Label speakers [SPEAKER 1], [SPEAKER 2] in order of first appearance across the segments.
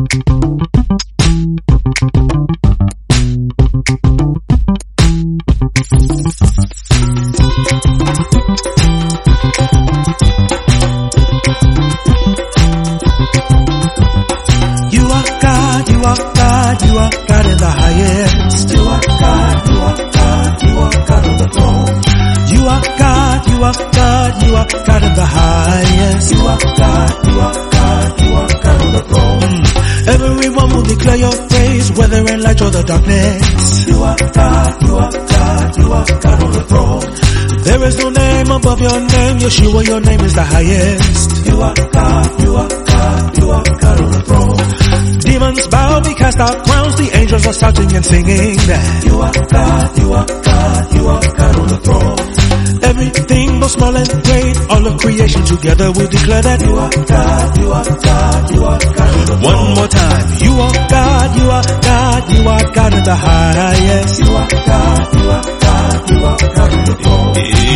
[SPEAKER 1] You are God, you are God, you are God in the highest. You are God, you are God, you are God on the throne. You are God, you are God, you are God in the highest. You are God, you are God, you are God on the throne. Everyone will declare your praise, whether in light or the darkness. You are God, you are God, you are God on the throne. There is no name above your name, Yeshua, your name is the highest. You are God, you are God, you are God on the throne. Demons bow, we cast out crowns, the angels are shouting and singing that you are God, you are God, you are God on the throne. Everything, both small and great, all of creation together will declare that you are God, you are God, you are God on the throne. One more time, you are God, you are God, you are God in the highest. You are God, you are God, you are God on the throne.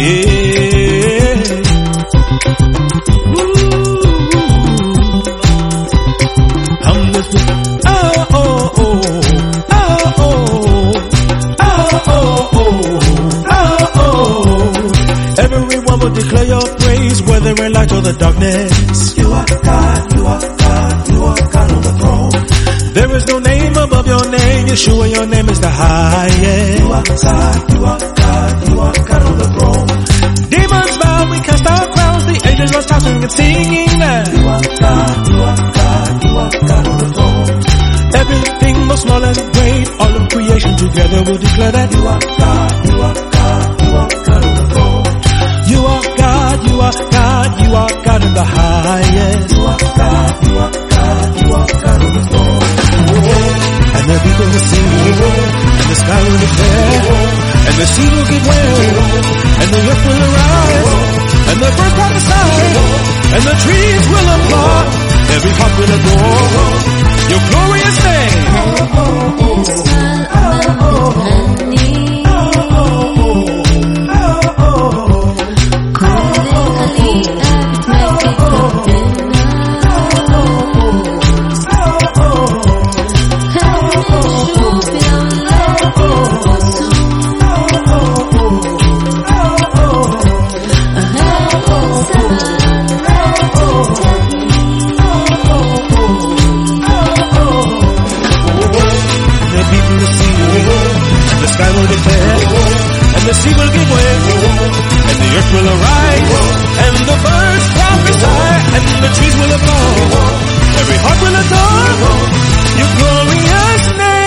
[SPEAKER 1] I'm listening. Oh, oh, oh, oh, oh, oh, oh, oh, oh. Everyone will declare your praise, whether in light or the darkness. You are God, you are God, you are God on the throne. There is no name above your name, Yeshua, your name is the highest. You are God, you are God, you are God on the throne. Demons bow, we cast our crowns, the angels are shouting and singing that you are God, you are God, you are God on the throne. Everything, both small and great, all of creation together will declare that you are God, you are God, you are God on the throne. You are God, you are God, you are God in the highest. You are God, you are God, you are God on the throne. And the people will sing, and the sky will declare, and the sea will give way, and the earth will arise, and the birds prophesy, and the trees will applaud, every heart will adore your glorious name. The sea will give way, and the earth will arise, and the birds prophesy, and the trees will applaud. Every heart will adore your glorious name.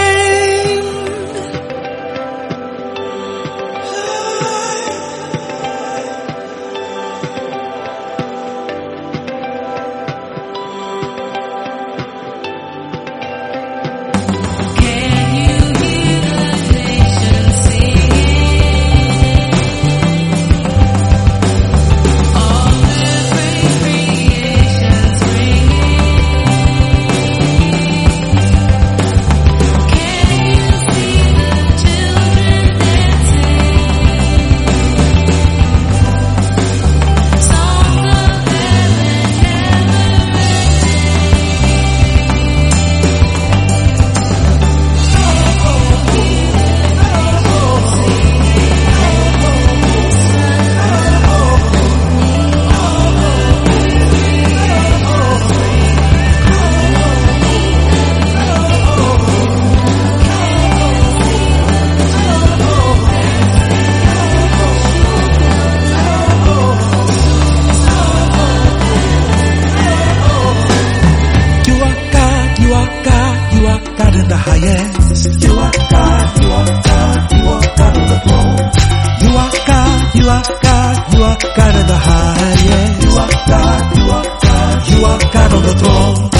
[SPEAKER 1] God in the highest. You are God, you are God, you are God on the throne. You are God, you are God, you are God in the highest. You are God, you are God, you are God on the throne.